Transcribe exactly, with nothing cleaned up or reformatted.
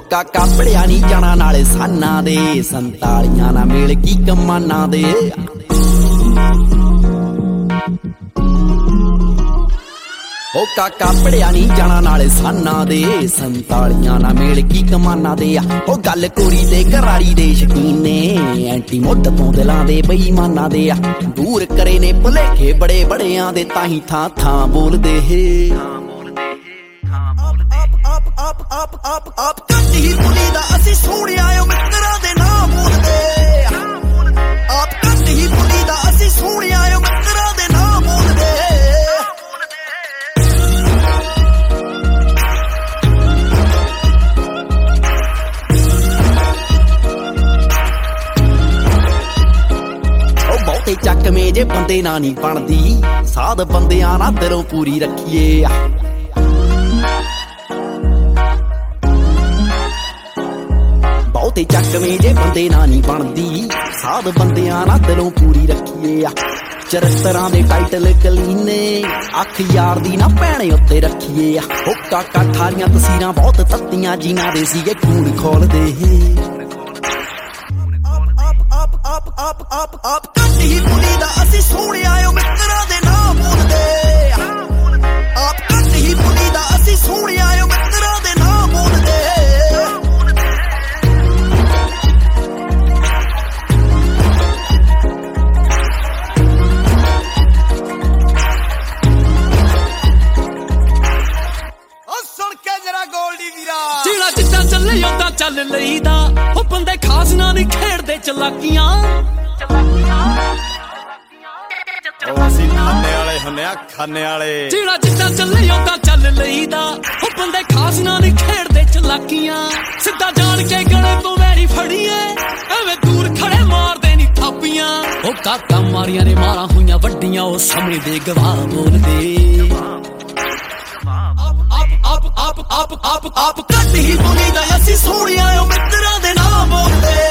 ਕਾਕਾ ਪੜਿਆ ਨੀ ਜਾਣਾ ਨਾਲੇ ਸਾਨਾਂ ਦੇ ਸੰਤਾਲੀਆਂ ਨਾ ਮੇਲ ਕੀ ਕਮਾਨਾਂ ਦੇ ਉਹ ਕਾਕਾ ਪੜਿਆ ਨੀ ਜਾਣਾ ਨਾਲੇ ਸਾਨਾਂ ਦੇ ਸੰਤਾਲੀਆਂ ਨਾ ਮੇਲ ਕੀ ਕਮਾਨਾਂ ਦੇ ਆ ਉਹ ਗੱਲ ਕੋਰੀ ਤੇ ਘਰਾੜੀ ਦੇ ਸ਼ਕੀਨ ਨੇ ਐਂਟੀ ਮੁੱਢ ਤੋਂ ਦਿਲਾਂ ਦੇ ਬੇਈਮਾਨਾਂ ਦੇ ਆ ਦੂਰ ਕਰੇ ਨੇ ਭੁਲੇਖੇ ਬੜੇ ਬੜਿਆਂ ਦੇ ਤਾਹੀਂ ਥਾਂ ਥਾਂ ਬੋਲਦੇ ਏ ਆਪ ਆਪ ਆਪ ਆਪ ਆਪ ਕੱਟ ਹੀ ਬੁਲੀ ਦਾ ਅਸੀਂ ਸੋਹਣਿਆ ਓ ਮਿੱਤਰਾਂ ਦੇ ਨਾਂ ਬੋਲਦੇ ਆਪ ਕੱਟ ਹੀ ਬੁਲੀ ਦਾ ਅਸੀਂ ਸੋਹਣਿਆ ਓ ਮਿੱਤਰਾਂ ਦੇ ਨਾਂ ਬੋਲਦੇ ਉਹ ਬਹੁਤੇ ਚੱਕਵੇਂ ਜੇ ਬੰਦੇ ਨਾ ਨਹੀਂ ਬਣਦੀ ਸਾਧ ਬੰਦਿਆਂ ਨਾਲ ਦਿਲੋਂ ਪੂਰੀ ਰੱਖੀਏ ਬਹੁਤੇ ਚੱਕਵੇਂ ਜੇ ਬੰਦੇ ਨਾ ਨਹੀਂ ਬਣਦੀ ਸਾਧ ਬੰਦਿਆਂ ਨਾਲ ਦਿਲੋਂ ਪੂਰੀ ਰੱਖੀਏ ਆ ਚਰਿੱਤਰਾਂ ਦੇ ਟਾਈਟਲ ਕਲੀਨੇ ਅੱਖ ਯਾਰ ਦੀ ਨਾ ਭੈਣੇ ਉੱਤੇ ਰੱਖੀਏ ਆ ਉਹ ਕਾਕਾ ਠਾਰੀਆਂ ਤਸਵੀਰਾਂ ਬਹੁਤ ਤੱਤੀਆਂ ਜਿਨ੍ਹਾਂ ਦੇ ਸੀਗੇ ਖੂਨ ਖੋਲਦੇ ਆਪ ਆਪ ਆਪ ਆਪ ਆਪ ਆਪ ਕੱਟ ਹੀ ਬੁਲੀ ਦਾ ਅਸੀਂ ਸੋਹਣਿਆ ਓ ਮਿੱਤਰਾਂ ਦੇ ਨਾਂ ਬੋਲਦੇ ਆਪ ਕੱਟ ਹੀ ਬੁਲੀ ਦਾ ਅਸੀਂ ਸੋਹਣਿਆ ਓ ਮਿੱਤਰਾਂ ਦੇ ਨਾਂ ਬੋਲਦੇ ਜਿਹੜਾ ਜਿੱਦਾਂ ਚੱਲੇ ਓਦਾਂ ਚੱਲ ਲਈਦਾ ਉਹ ਬੰਦੇ ਖਾਸ ਨਾ ਨਹੀਂ ਖੇਡਦੇ ਚਲਾਕੀਆਂ ਉਹ ਅਸੀਂ ਖਾਨੇ ਵਾਲੇ ਹੁੰਨੇ ਆ ਖਾਨੇ ਵਾਲੇ ਜਿਹੜਾ ਜਿੱਦਾਂ ਚੱਲੇ ਓਦਾਂ ਚੱਲ ਲਈਦਾ ਉਹ ਬੰਦੇ ਖਾਸ ਨਾ ਨਹੀਂ ਖੇਡਦੇ ਚਲਾਕੀਆਂ ਸਿੱਧਾ ਜਾਣ ਕੇ ਗਲੇ ਤੋਂ ਵੈਰੀ ਫੜੀਏ ਐਵੇਂ ਦੂਰ ਖੜੇ ਮਾਰਦੇ ਨਹੀਂ ਥਾਪੀਆਂ ਉਹ ਕਾਕਾ ਮਾਰੀਆਂ ਨੇ ਮਾਰਾਂ ਹੋਈਆਂ ਵੱਡੀਆਂ ਉਹ ਸਾਹਮਣੇ ਦੇ ਗਵਾਹ ਬੋਲਦੇ ਆਪ ਆਪ ਆਪ ਆਪ ਆਪ ਕੱਟ ਹੀ ਬੋਲੀ ਦਾ ਅਸੀਂ ਸੋਹਣਿਆ ਓ ਮਿੱਤਰਾਂ ਦੇ ਨਾਂ ਬੋਲਦੇ